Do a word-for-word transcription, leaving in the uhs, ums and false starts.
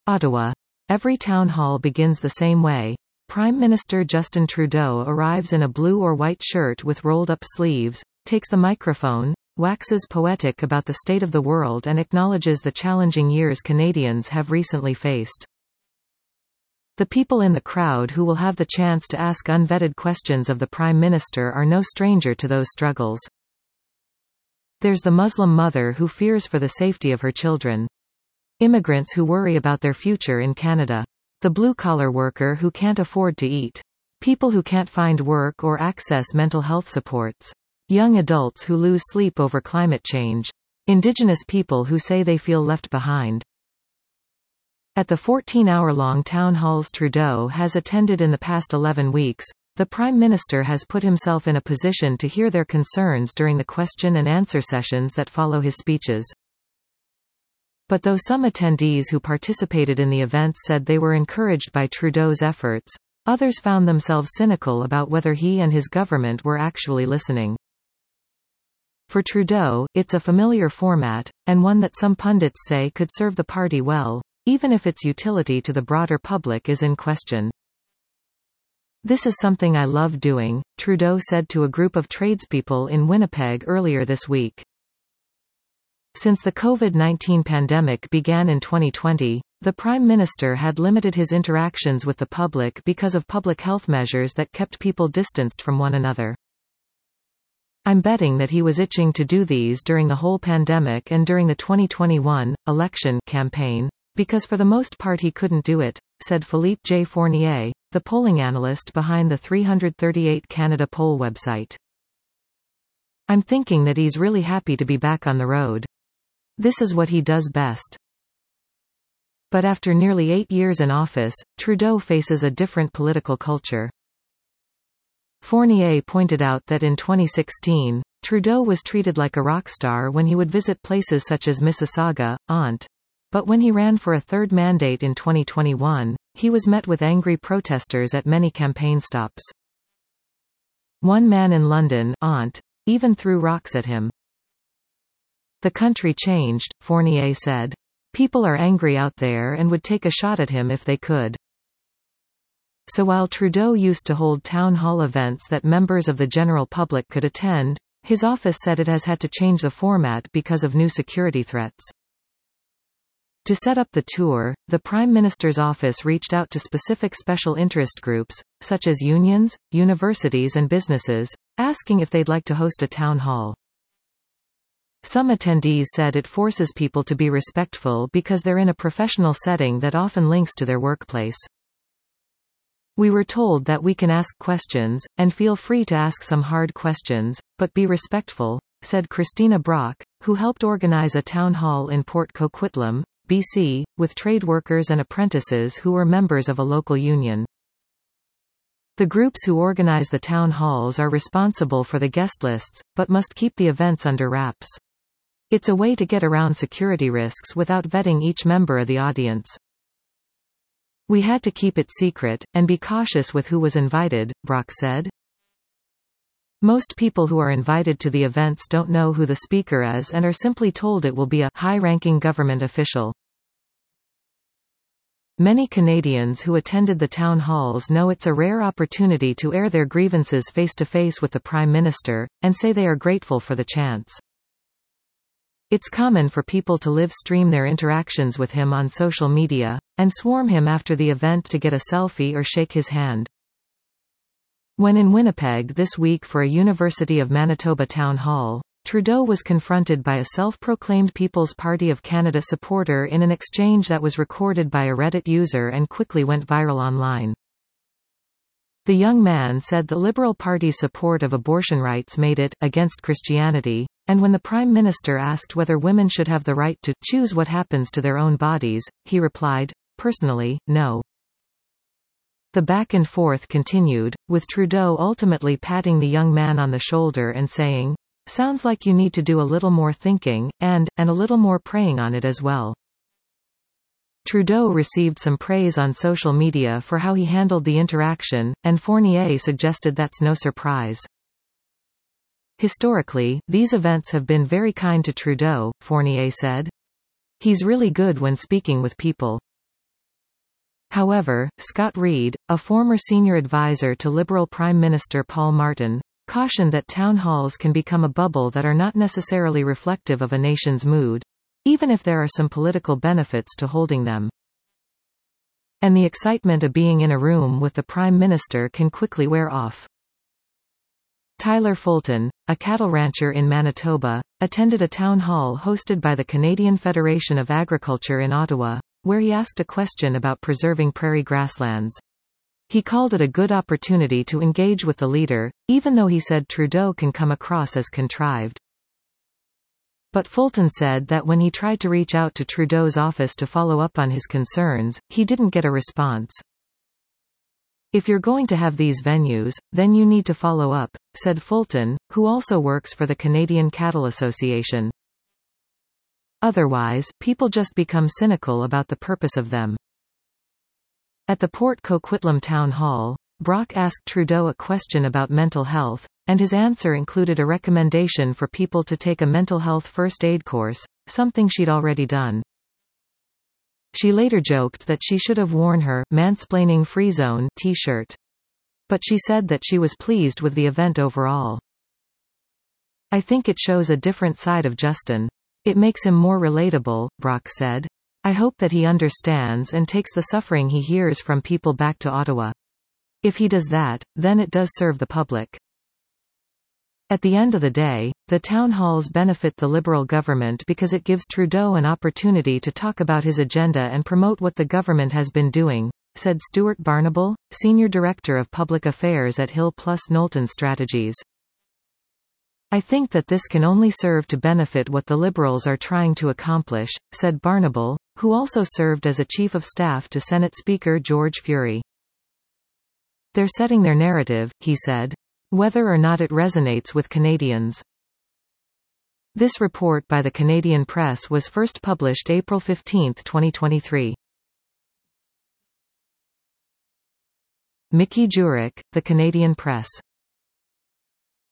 Ottawa. Every town hall begins the same way. Prime Minister Justin Trudeau arrives in a blue or white shirt with rolled-up sleeves, takes the microphone, waxes poetic about the state of the world and acknowledges the challenging years Canadians have recently faced. The people in the crowd who will have the chance to ask unvetted questions of the Prime Minister are no stranger to those struggles. There's the Muslim mother who fears for the safety of her children. Immigrants who worry about their future in Canada. The blue-collar worker who can't afford to eat. People who can't find work or access mental health supports. Young adults who lose sleep over climate change. Indigenous people who say they feel left behind. At the fourteen-hour-long town halls Trudeau has attended in the past eleven weeks, the Prime Minister has put himself in a position to hear their concerns during the question and answer sessions that follow his speeches. But though some attendees who participated in the events said they were encouraged by Trudeau's efforts, others found themselves cynical about whether he and his government were actually listening. For Trudeau, it's a familiar format, and one that some pundits say could serve the party well, even if its utility to the broader public is in question. "This is something I love doing," Trudeau said to a group of tradespeople in Winnipeg earlier this week. Since the COVID nineteen pandemic began in twenty twenty, the Prime Minister had limited his interactions with the public because of public health measures that kept people distanced from one another. "I'm betting that he was itching to do these during the whole pandemic and during the twenty twenty-one election campaign, because for the most part he couldn't do it," said Philippe J. Fournier, the polling analyst behind the three thirty-eight Canada poll website. "I'm thinking that he's really happy to be back on the road. This is what he does best." But after nearly eight years in office, Trudeau faces a different political culture. Fournier pointed out that in twenty sixteen, Trudeau was treated like a rock star when he would visit places such as Mississauga, Ont. But when he ran for a third mandate in twenty twenty-one, he was met with angry protesters at many campaign stops. One man in London, Ont, even threw rocks at him. "The country changed," Fournier said. "People are angry out there and would take a shot at him if they could." So while Trudeau used to hold town hall events that members of the general public could attend, his office said it has had to change the format because of new security threats. To set up the tour, the Prime Minister's office reached out to specific special interest groups, such as unions, universities and businesses, asking if they'd like to host a town hall. Some attendees said it forces people to be respectful because they're in a professional setting that often links to their workplace. "We were told that we can ask questions, and feel free to ask some hard questions, but be respectful," said Christina Brock, who helped organize a town hall in Port Coquitlam, B C, with trade workers and apprentices who were members of a local union. "The groups who organize the town halls are responsible for the guest lists, but must keep the events under wraps. It's a way to get around security risks without vetting each member of the audience. We had to keep it secret, and be cautious with who was invited," Brock said. "Most people who are invited to the events don't know who the speaker is and are simply told it will be a high-ranking government official." Many Canadians who attended the town halls know it's a rare opportunity to air their grievances face-to-face with the Prime Minister, and say they are grateful for the chance. It's common for people to live stream their interactions with him on social media, and swarm him after the event to get a selfie or shake his hand. When in Winnipeg this week for a University of Manitoba town hall, Trudeau was confronted by a self-proclaimed People's Party of Canada supporter in an exchange that was recorded by a Reddit user and quickly went viral online. The young man said the Liberal Party's support of abortion rights made it against Christianity, and when the Prime Minister asked whether women should have the right to choose what happens to their own bodies, he replied, "Personally, no." The back and forth continued, with Trudeau ultimately patting the young man on the shoulder and saying, "Sounds like you need to do a little more thinking, and, and a little more praying on it as well." Trudeau received some praise on social media for how he handled the interaction, and Fournier suggested that's no surprise. "Historically, these events have been very kind to Trudeau," Fournier said. "He's really good when speaking with people. However, Scott Reed, a former senior advisor to Liberal Prime Minister Paul Martin, cautioned that town halls can become a bubble that are not necessarily reflective of a nation's mood, even if there are some political benefits to holding them. And the excitement of being in a room with the Prime Minister can quickly wear off. Tyler Fulton, a cattle rancher in Manitoba, attended a town hall hosted by the Canadian Federation of Agriculture in Ottawa, where he asked a question about preserving prairie grasslands. He called it a good opportunity to engage with the leader, even though he said Trudeau can come across as contrived. But Fulton said that when he tried to reach out to Trudeau's office to follow up on his concerns, he didn't get a response. "If you're going to have these venues, then you need to follow up," said Fulton, who also works for the Canadian Cattle Association. Otherwise, people just become cynical about the purpose of them. At the Port Coquitlam Town Hall, Brock asked Trudeau a question about mental health, and his answer included a recommendation for people to take a mental health first aid course, something she'd already done. She later joked that she should have worn her "Mansplaining Free Zone" t-shirt. But she said that she was pleased with the event overall. "I think it shows a different side of Justin. It makes him more relatable," Brock said. "I hope that he understands and takes the suffering he hears from people back to Ottawa. If he does that, then it does serve the public." At the end of the day, the town halls benefit the Liberal government because it gives Trudeau an opportunity to talk about his agenda and promote what the government has been doing, said Stuart Barnable, Senior Director of Public Affairs at Hill plus Knowlton Strategies. "I think that this can only serve to benefit what the Liberals are trying to accomplish," said Barnable, who also served as a Chief of Staff to Senate Speaker George Fury. "They're setting their narrative," he said. "Whether or not it resonates with Canadians." This report by the Canadian Press was first published April fifteenth, twenty twenty-three. Mickey Jurek, The Canadian Press.